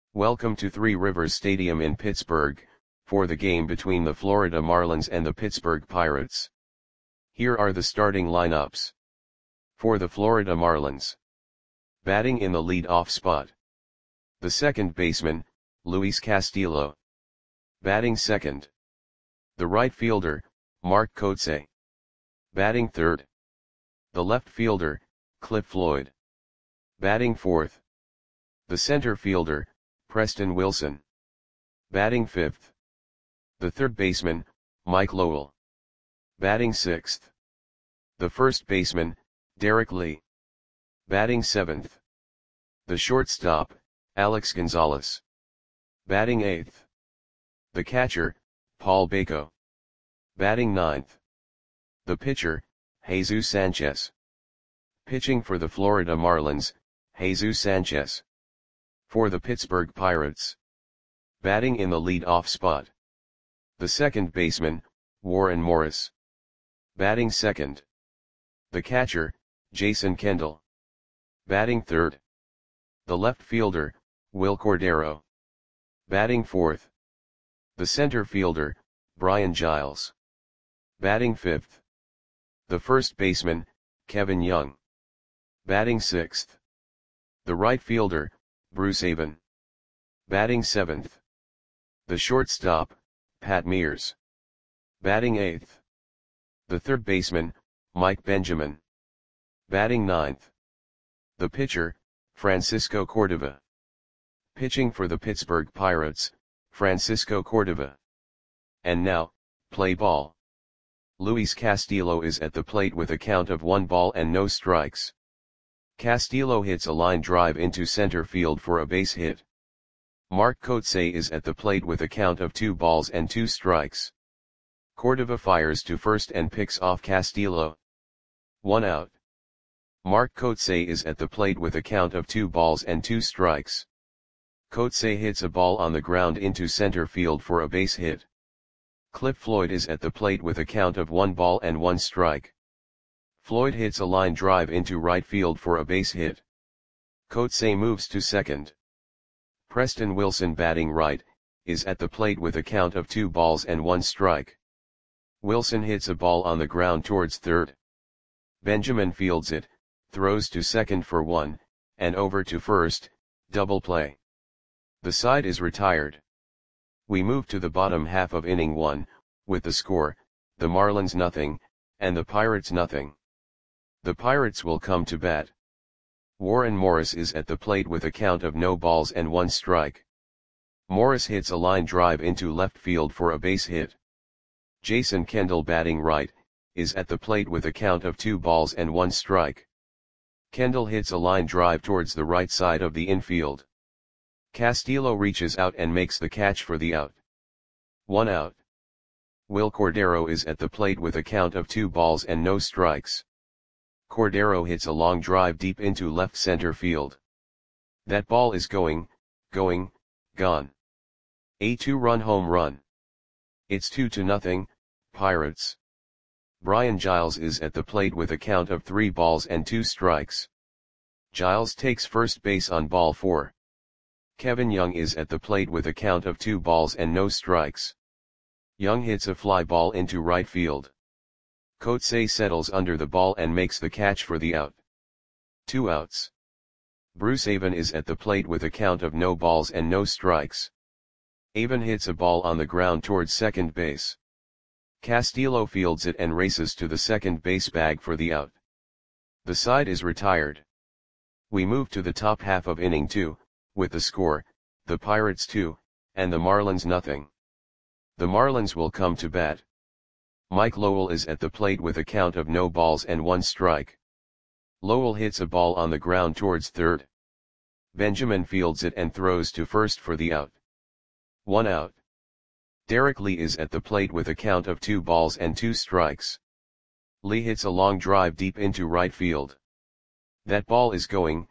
Welcome to Three Rivers Stadium in Pittsburgh, for the game between the Florida Marlins and the Pittsburgh Pirates. Here are the starting lineups. For the Florida Marlins. Batting in the lead-off spot. The second baseman, Luis Castillo. Batting second. The right fielder, Mark Kotsay. Batting third. The left fielder, Cliff Floyd. Batting fourth. The center fielder, Preston Wilson. Batting fifth. The third baseman, Mike Lowell. Batting sixth. The first baseman, Derek Lee. Batting seventh. The shortstop, Alex Gonzalez. Batting eighth. The catcher, Paul Bako. Batting ninth. The pitcher, Jesus Sanchez. Pitching for the Florida Marlins, Jesus Sanchez. For the Pittsburgh Pirates. Batting in the lead-off spot. The second baseman, Warren Morris. Batting second. The catcher, Jason Kendall. Batting third. The left fielder, Wil Cordero. Batting fourth. The center fielder, Brian Giles. Batting fifth. The first baseman, Kevin Young. Batting sixth. The right fielder, Bruce Avon. Batting seventh. The shortstop, Pat Mears. Batting eighth. The third baseman, Mike Benjamin. Batting ninth. The pitcher, Francisco Cordova. Pitching for the Pittsburgh Pirates, Francisco Cordova. And now, play ball. Luis Castillo is at the plate with a count of 1 ball and no strikes. Castillo hits a line drive into center field for a base hit. Mark Kotsay is at the plate with a count of 2 balls and 2 strikes. Cordova fires to first and picks off Castillo. 1 out. Mark Kotsay is at the plate with a count of 2 balls and 2 strikes. Kotsay hits a ball on the ground into center field for a base hit. Cliff Floyd is at the plate with a count of 1 ball and 1 strike. Floyd hits a line drive into right field for a base hit. Kotsay moves to second. Preston Wilson, batting right, is at the plate with a count of 2 balls and 1 strike. Wilson hits a ball on the ground towards third. Benjamin fields it, throws to second for 1, and over to first, double play. The side is retired. We move to the bottom half of inning 1, with the score, the Marlins nothing, and the Pirates nothing. The Pirates will come to bat. Warren Morris is at the plate with a count of no balls and 1 strike. Morris hits a line drive into left field for a base hit. Jason Kendall, batting right, is at the plate with a count of 2 balls and 1 strike. Kendall hits a line drive towards the right side of the infield. Castillo reaches out and makes the catch for the out. 1 out. Wil Cordero is at the plate with a count of 2 balls and no strikes. Cordero hits a long drive deep into left center field. That ball is gone. A 2-run home run. It's 2-0, Pirates. Brian Giles is at the plate with a count of 3 balls and 2 strikes. Giles takes first base on ball 4. Kevin Young is at the plate with a count of 2 balls and no strikes. Young hits a fly ball into right field. Kotsay settles under the ball and makes the catch for the out. 2 outs. Bruce Avon is at the plate with a count of no balls and no strikes. Avon hits a ball on the ground towards second base. Castillo fields it and races to the second base bag for the out. The side is retired. We move to the top half of inning 2, with the score, the Pirates 2, and the Marlins nothing. The Marlins will come to bat. Mike Lowell is at the plate with a count of no balls and 1 strike. Lowell hits a ball on the ground towards third. Benjamin fields it and throws to first for the out. 1 out. Derek Lee is at the plate with a count of 2 balls and 2 strikes. Lee hits a long drive deep into right field. That ball is gone.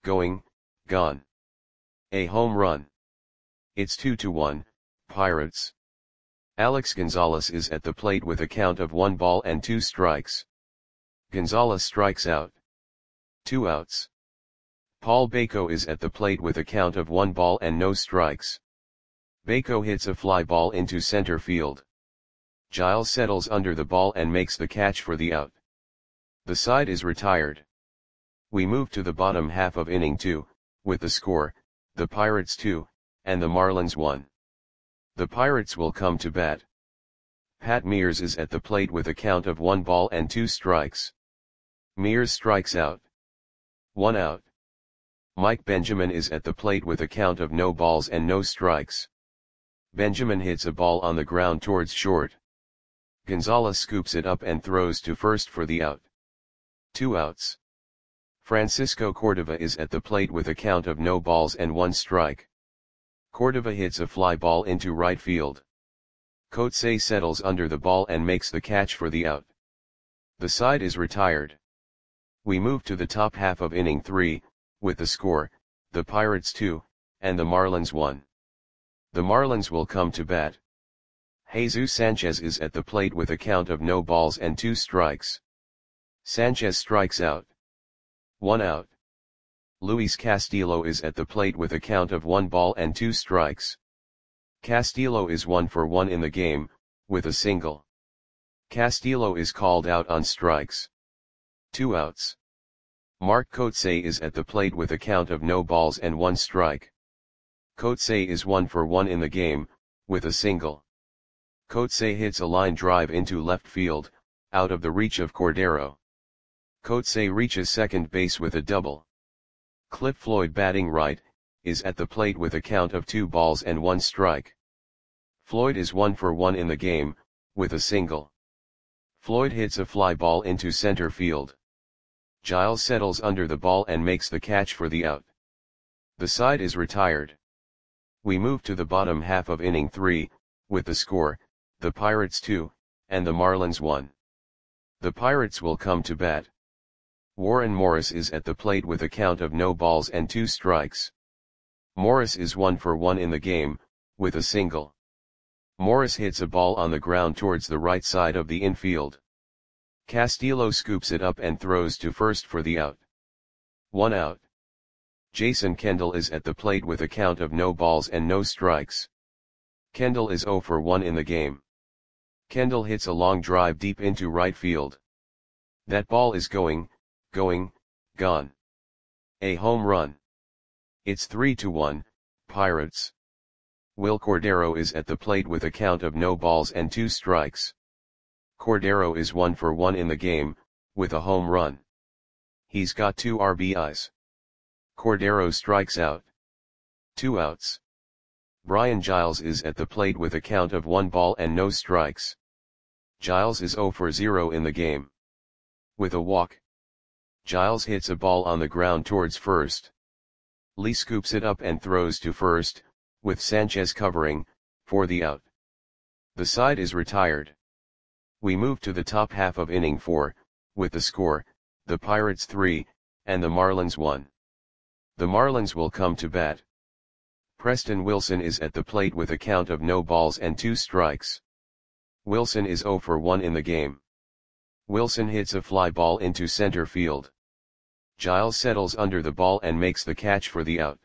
A home run. It's 2-1, Pirates. Alex Gonzalez is at the plate with a count of 1 ball and 2 strikes. Gonzalez strikes out. 2 outs. Paul Baco is at the plate with a count of 1 ball and no strikes. Baco hits a fly ball into center field. Giles settles under the ball and makes the catch for the out. The side is retired. We move to the bottom half of inning 2, with the score, the Pirates 2, and the Marlins 1. The Pirates will come to bat. Pat Mears is at the plate with a count of 1 ball and 2 strikes. Mears strikes out. 1 out. Mike Benjamin is at the plate with a count of no balls and no strikes. Benjamin hits a ball on the ground towards short. Gonzalez scoops it up and throws to first for the out. 2 outs. Francisco Cordova is at the plate with a count of no balls and 1 strike. Cordova hits a fly ball into right field. Coetzee settles under the ball and makes the catch for the out. The side is retired. We move to the top half of inning 3, with the score, the Pirates 2, and the Marlins 1. The Marlins will come to bat. Jesus Sanchez is at the plate with a count of no balls and 2 strikes. Sanchez strikes out. 1 out. Luis Castillo is at the plate with a count of 1 ball and 2 strikes. Castillo is 1 for 1 in the game, with a single. Castillo is called out on strikes. 2 outs. Mark Coetzee is at the plate with a count of no balls and 1 strike. Coetzee is 1 for 1 in the game, with a single. Coetzee hits a line drive into left field, out of the reach of Cordero. Coetzee reaches second base with a double. Cliff Floyd, batting right, is at the plate with a count of 2 balls and 1 strike. Floyd is 1 for 1 in the game, with a single. Floyd hits a fly ball into center field. Giles settles under the ball and makes the catch for the out. The side is retired. We move to the bottom half of inning 3, with the score, the Pirates 2, and the Marlins 1. The Pirates will come to bat. Warren Morris is at the plate with a count of no balls and 2 strikes. Morris is 1 for 1 in the game, with a single. Morris hits a ball on the ground towards the right side of the infield. Castillo scoops it up and throws to first for the out. 1 out. Jason Kendall is at the plate with a count of no balls and no strikes. Kendall is 0 for 1 in the game. Kendall hits a long drive deep into right field. That ball is gone. A home run. It's 3-1, Pirates. Will Cordero is at the plate with a count of no balls and 2 strikes. Cordero is 1 for 1 in the game, with a home run. He's got 2 RBIs. Cordero strikes out. 2 outs. Brian Giles is at the plate with a count of 1 ball and no strikes. Giles is 0 for 0 in the game. With a walk. Giles hits a ball on the ground towards first. Lee scoops it up and throws to first, with Sanchez covering, for the out. The side is retired. We move to the top half of inning 4, with the score, the Pirates 3, and the Marlins 1. The Marlins will come to bat. Preston Wilson is at the plate with a count of no balls and 2 strikes. Wilson is 0 for 1 in the game. Wilson hits a fly ball into center field. Giles settles under the ball and makes the catch for the out.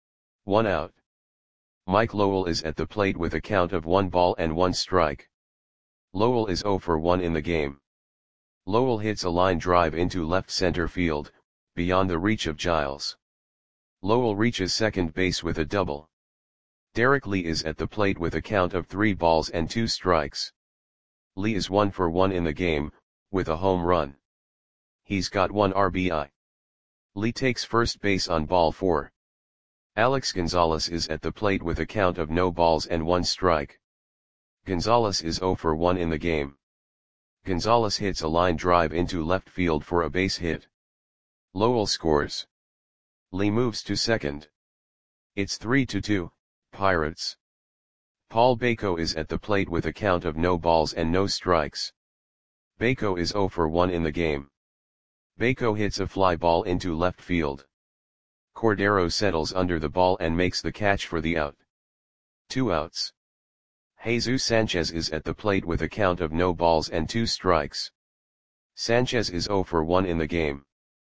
1 out. Mike Lowell is at the plate with a count of 1 ball and 1 strike. Lowell is 0 for 1 in the game. Lowell hits a line drive into left center field, beyond the reach of Giles. Lowell reaches second base with a double. Derek Lee is at the plate with a count of 3 balls and 2 strikes. Lee is 1 for 1 in the game, with a home run. He's got 1 RBI. Lee takes first base on ball 4. Alex Gonzalez is at the plate with a count of no balls and 1 strike. Gonzalez is 0 for 1 in the game. Gonzalez hits a line drive into left field for a base hit. Lowell scores. Lee moves to second. It's 3-2, Pirates. Paul Baco is at the plate with a count of no balls and no strikes. Baco is 0 for 1 in the game. Baco hits a fly ball into left field. Cordero settles under the ball and makes the catch for the out. 2 outs. Jesus Sanchez is at the plate with a count of no balls and 2 strikes. Sanchez is 0 for 1 in the game.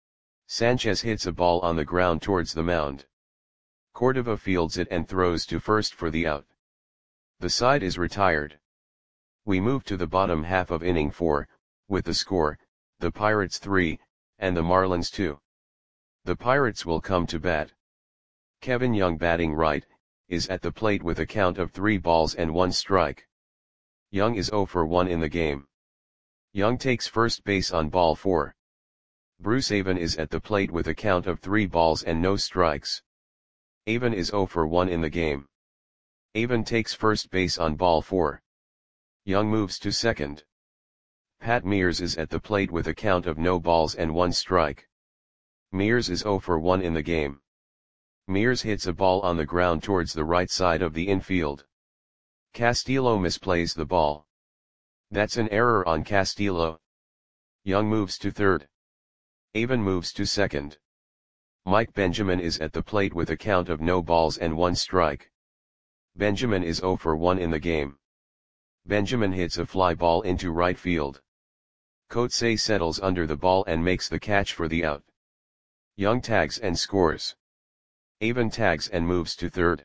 Sanchez hits a ball on the ground towards the mound. Cordova fields it and throws to first for the out. The side is retired. We move to the bottom half of inning 4, with the score, the Pirates 3, and the Marlins 2. The Pirates will come to bat. Kevin Young, batting right, is at the plate with a count of 3 balls and 1 strike. Young is 0 for 1 in the game. Young takes first base on ball 4. Bruce Avon is at the plate with a count of 3 balls and no strikes. Avon is 0 for 1 in the game. Avon takes first base on ball 4. Young moves to second. Pat Mears is at the plate with a count of no balls and 1 strike. Mears is 0 for 1 in the game. Mears hits a ball on the ground towards the right side of the infield. Castillo misplays the ball. That's an error on Castillo. Young moves to third. Avon moves to second. Mike Benjamin is at the plate with a count of no balls and 1 strike. Benjamin is 0 for 1 in the game. Benjamin hits a fly ball into right field. Coetzee settles under the ball and makes the catch for the out. Young tags and scores. Avon tags and moves to third.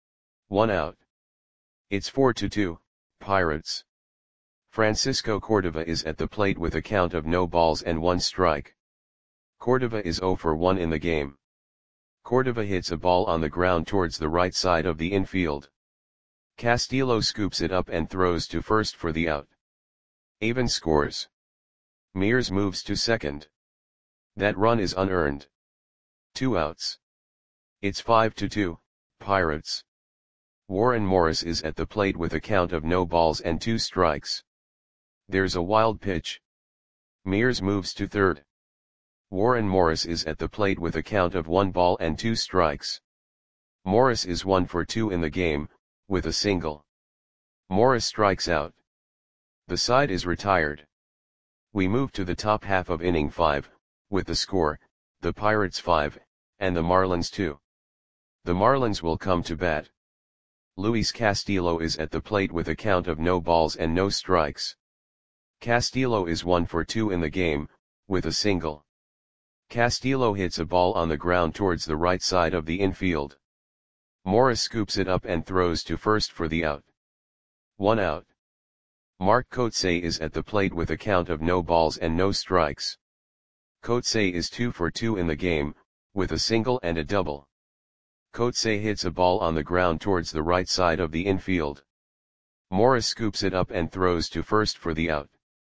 1 out. It's 4-2, Pirates. Francisco Cordova is at the plate with a count of no balls and 1 strike. Cordova is 0 for 1 in the game. Cordova hits a ball on the ground towards the right side of the infield. Castillo scoops it up and throws to first for the out. Avon scores. Mears moves to second. That run is unearned. 2 outs. It's 5-2, Pirates. Warren Morris is at the plate with a count of no balls and 2 strikes. There's a wild pitch. Mears moves to third. Warren Morris is at the plate with a count of 1 ball and 2 strikes. Morris is 1 for 2 in the game, with a single. Morris strikes out. The side is retired. We move to the top half of inning 5, with the score, the Pirates 5, and the Marlins 2. The Marlins will come to bat. Luis Castillo is at the plate with a count of no balls and no strikes. Castillo is 1 for 2 in the game, with a single. Castillo hits a ball on the ground towards the right side of the infield. Morris scoops it up and throws to first for the out. 1 out. Mark Coetzee is at the plate with a count of no balls and no strikes. Coetzee is 2 for 2 in the game, with a single and a double. Coetzee hits a ball on the ground towards the right side of the infield. Morris scoops it up and throws to first for the out.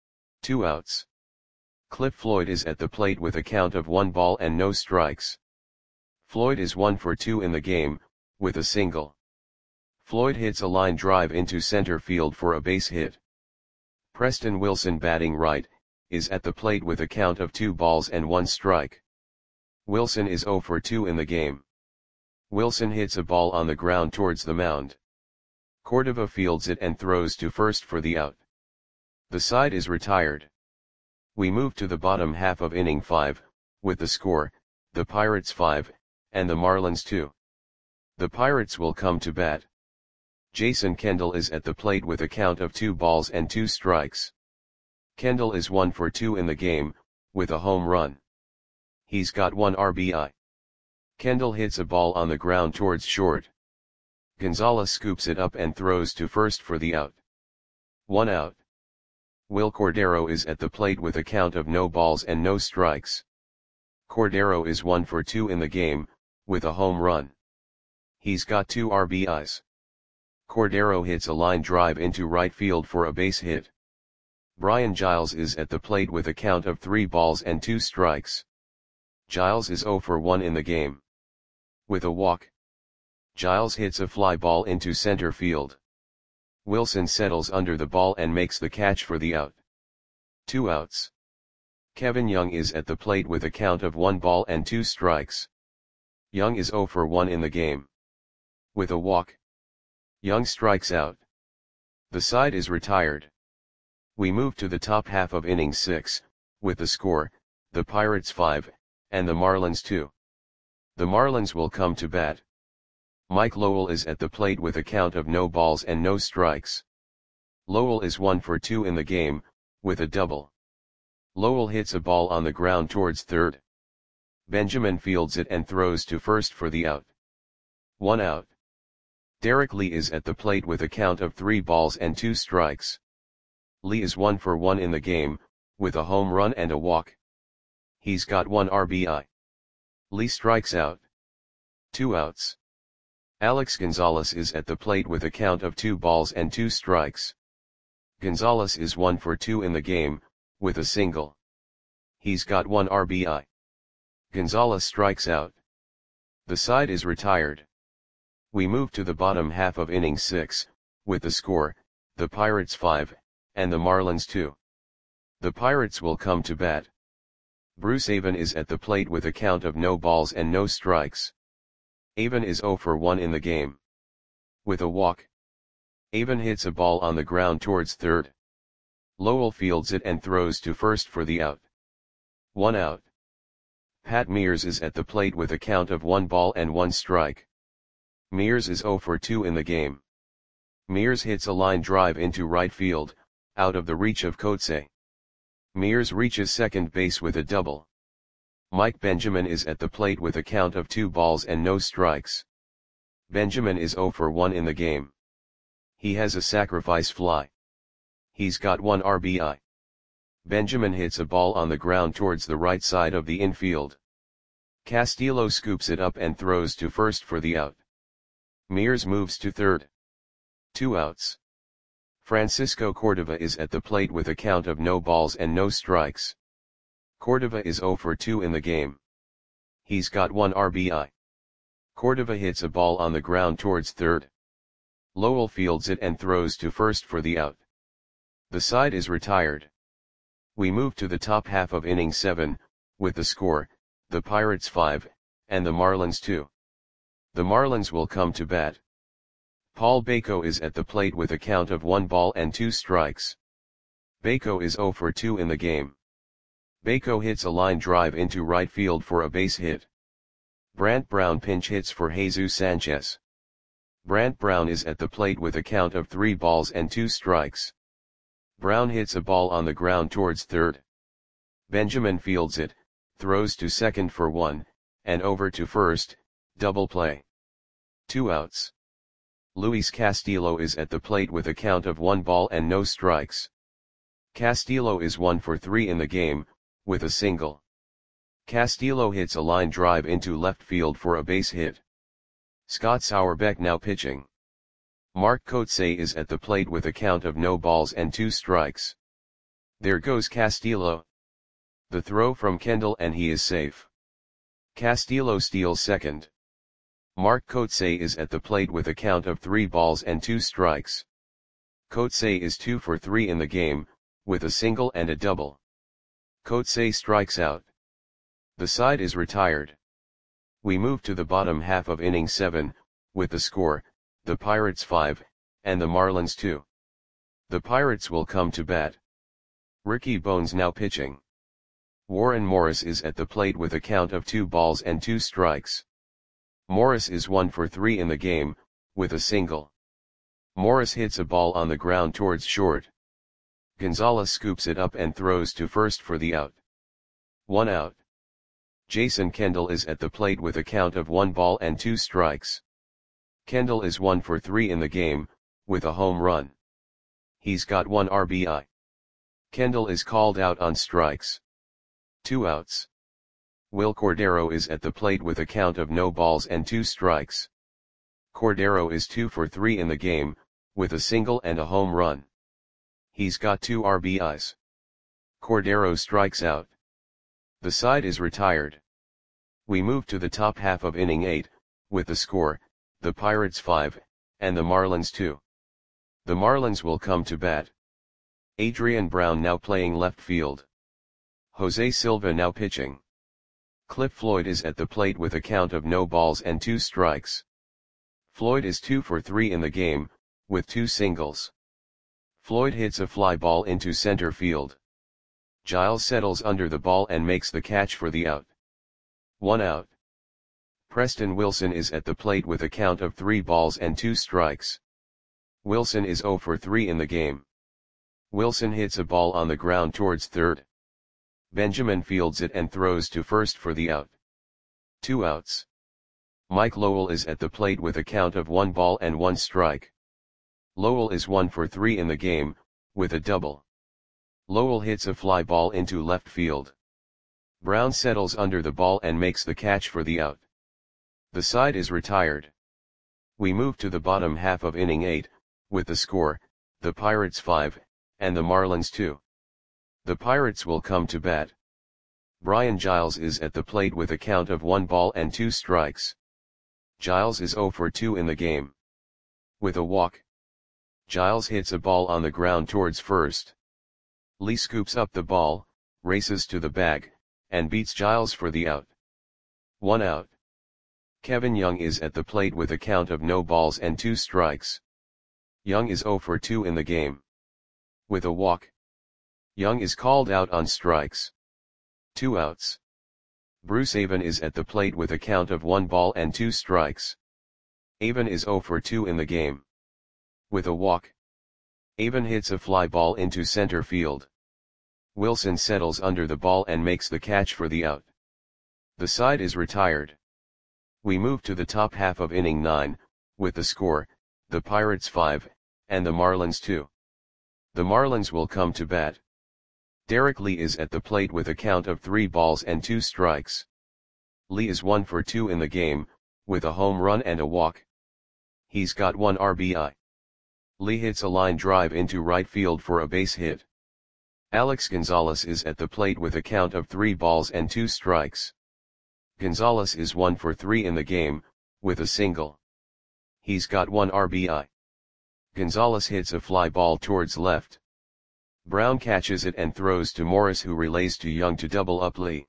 2 outs. Cliff Floyd is at the plate with a count of 1 ball and no strikes. Floyd is 1 for 2 in the game, with a single. Floyd hits a line drive into center field for a base hit. Preston Wilson, batting right, is at the plate with a count of 2 balls and 1 strike. Wilson is 0 for 2 in the game. Wilson hits a ball on the ground towards the mound. Cordova fields it and throws to first for the out. The side is retired. We move to the bottom half of inning 5, with the score, the Pirates 5, and the Marlins 2. The Pirates will come to bat. Jason Kendall is at the plate with a count of 2 balls and 2 strikes. Kendall is 1 for 2 in the game, with a home run. He's got 1 RBI. Kendall hits a ball on the ground towards short. Gonzalez scoops it up and throws to first for the out. 1 out. Will Cordero is at the plate with a count of no balls and no strikes. Cordero is 1 for 2 in the game, with a home run. He's got 2 RBIs. Cordero hits a line drive into right field for a base hit. Brian Giles is at the plate with a count of 3 balls and 2 strikes. Giles is 0 for 1 in the game. With a walk. Giles hits a fly ball into center field. Wilson settles under the ball and makes the catch for the out. 2 outs. Kevin Young is at the plate with a count of 1 ball and 2 strikes. Young is 0 for 1 in the game. With a walk. Young strikes out. The side is retired. We move to the top half of inning 6, with the score, the Pirates 5, and the Marlins 2. The Marlins will come to bat. Mike Lowell is at the plate with a count of no balls and no strikes. Lowell is 1 for 2 in the game, with a double. Lowell hits a ball on the ground towards third. Benjamin fields it and throws to first for the out. 1 out. Derek Lee is at the plate with a count of 3 balls and 2 strikes. Lee is 1 for 1 in the game, with a home run and a walk. He's got 1 RBI. Lee strikes out. 2 outs. Alex Gonzalez is at the plate with a count of 2 balls and 2 strikes. Gonzalez is 1 for 2 in the game, with a single. He's got 1 RBI. Gonzalez strikes out. The side is retired. We move to the bottom half of inning 6, with the score, the Pirates 5, and the Marlins 2. The Pirates will come to bat. Bruce Avon is at the plate with a count of no balls and no strikes. Avon is 0 for 1 in the game. With a walk. Avon hits a ball on the ground towards third. Lowell fields it and throws to first for the out. 1 out. Pat Mears is at the plate with a count of 1 ball and 1 strike. Mears is 0 for 2 in the game. Mears hits a line drive into right field, out of the reach of Coetzee. Mears reaches second base with a double. Mike Benjamin is at the plate with a count of 2 balls and no strikes. Benjamin is 0 for 1 in the game. He has a sacrifice fly. He's got 1 RBI. Benjamin hits a ball on the ground towards the right side of the infield. Castillo scoops it up and throws to first for the out. Mears moves to third. 2 outs. Francisco Cordova is at the plate with a count of no balls and no strikes. Cordova is 0 for 2 in the game. He's got 1 RBI. Cordova hits a ball on the ground towards third. Lowell fields it and throws to first for the out. The side is retired. We move to the top half of inning 7, with the score, the Pirates 5, and the Marlins 2. The Marlins will come to bat. Paul Bako is at the plate with a count of 1 ball and 2 strikes. Bako is 0 for 2 in the game. Bako hits a line drive into right field for a base hit. Brant Brown pinch hits for Jesus Sanchez. Brant Brown is at the plate with a count of 3 balls and 2 strikes. Brown hits a ball on the ground towards third. Benjamin fields it, throws to second for 1, and over to first, double play. 2 outs. Luis Castillo is at the plate with a count of 1 ball and no strikes. Castillo is 1 for 3 in the game, with a single. Castillo hits a line drive into left field for a base hit. Scott Sauerbeck now pitching. Mark Coetzee is at the plate with a count of no balls and 2 strikes. There goes Castillo. The throw from Kendall and he is safe. Castillo steals second. Mark Coetzee is at the plate with a count of 3 balls and 2 strikes. Coetzee is 2 for 3 in the game, with a single and a double. Coetzee strikes out. The side is retired. We move to the bottom half of inning 7, with the score, the Pirates 5, and the Marlins 2. The Pirates will come to bat. Ricky Bones now pitching. Warren Morris is at the plate with a count of 2 balls and 2 strikes. Morris is 1 for 3 in the game, with a single. Morris hits a ball on the ground towards short. Gonzalez scoops it up and throws to first for the out. 1 out. Jason Kendall is at the plate with a count of 1 ball and 2 strikes. Kendall is 1 for 3 in the game, with a home run. He's got 1 RBI. Kendall is called out on strikes. 2 outs. Will Cordero is at the plate with a count of no balls and 2 strikes. Cordero is 2 for 3 in the game, with a single and a home run. He's got 2 RBIs. Cordero strikes out. The side is retired. We move to the top half of inning 8, with the score, the Pirates 5, and the Marlins 2. The Marlins will come to bat. Adrian Brown now playing left field. Jose Silva now pitching. Cliff Floyd is at the plate with a count of no balls and 2 strikes. Floyd is 2 for 3 in the game, with 2 singles. Floyd hits a fly ball into center field. Giles settles under the ball and makes the catch for the out. 1 out. Preston Wilson is at the plate with a count of 3 balls and 2 strikes. Wilson is 0 for 3 in the game. Wilson hits a ball on the ground towards third. Benjamin fields it and throws to first for the out. 2 outs. Mike Lowell is at the plate with a count of 1 ball and 1 strike. Lowell is 1 for 3 in the game, with a double. Lowell hits a fly ball into left field. Brown settles under the ball and makes the catch for the out. The side is retired. We move to the bottom half of inning 8, with the score, the Pirates 5, and the Marlins 2. The Pirates will come to bat. Brian Giles is at the plate with a count of 1 ball and 2 strikes. Giles is 0 for 2 in the game. With a walk. Giles hits a ball on the ground towards first. Lee scoops up the ball, races to the bag, and beats Giles for the out. 1 out. Kevin Young is at the plate with a count of no balls and 2 strikes. Young is 0 for 2 in the game. With a walk. Young is called out on strikes. 2 outs. Bruce Avon is at the plate with a count of 1 ball and 2 strikes. Avon is 0 for 2 in the game. With a walk. Avon hits a fly ball into center field. Wilson settles under the ball and makes the catch for the out. The side is retired. We move to the top half of inning 9, with the score, the Pirates 5, and the Marlins 2. The Marlins will come to bat. Derek Lee is at the plate with a count of 3 balls and 2 strikes. Lee is 1 for 2 in the game, with a home run and a walk. He's got 1 RBI. Lee hits a line drive into right field for a base hit. Alex Gonzalez is at the plate with a count of 3 balls and 2 strikes. Gonzalez is 1 for 3 in the game, with a single. He's got 1 RBI. Gonzalez hits a fly ball towards left. Brown catches it and throws to Morris, who relays to Young to double up Lee.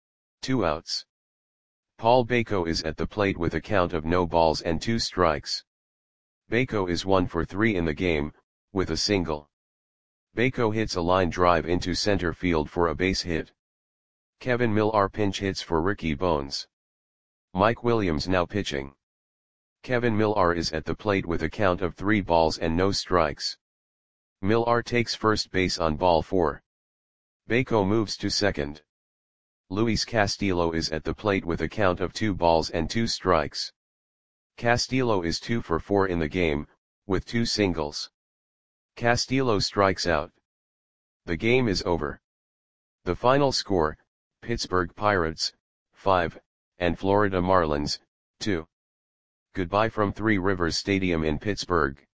2 outs. Paul Bako is at the plate with a count of no balls and 2 strikes. Bako is 1 for 3 in the game, with a single. Bako hits a line drive into center field for a base hit. Kevin Millar pinch hits for Ricky Bones. Mike Williams now pitching. Kevin Millar is at the plate with a count of 3 balls and no strikes. Millar takes first base on ball 4. Bako moves to second. Luis Castillo is at the plate with a count of 2 balls and 2 strikes. Castillo is 2 for 4 in the game, with 2 singles. Castillo strikes out. The game is over. The final score, Pittsburgh Pirates, 5, and Florida Marlins, 2. Goodbye from Three Rivers Stadium in Pittsburgh.